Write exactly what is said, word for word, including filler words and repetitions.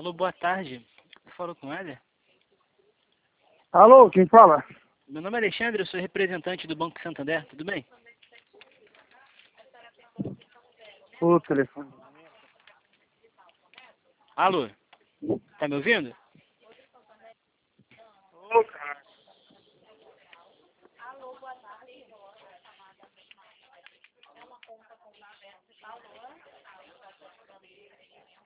Alô, boa tarde. Você falou com ela? Alô, quem fala? Meu nome é Alexandre, eu sou representante do Banco Santander, tudo bem? O telefone. Alô, tá me ouvindo? Ô, cara. Alô, boa tarde. É uma conta com aberta de valor.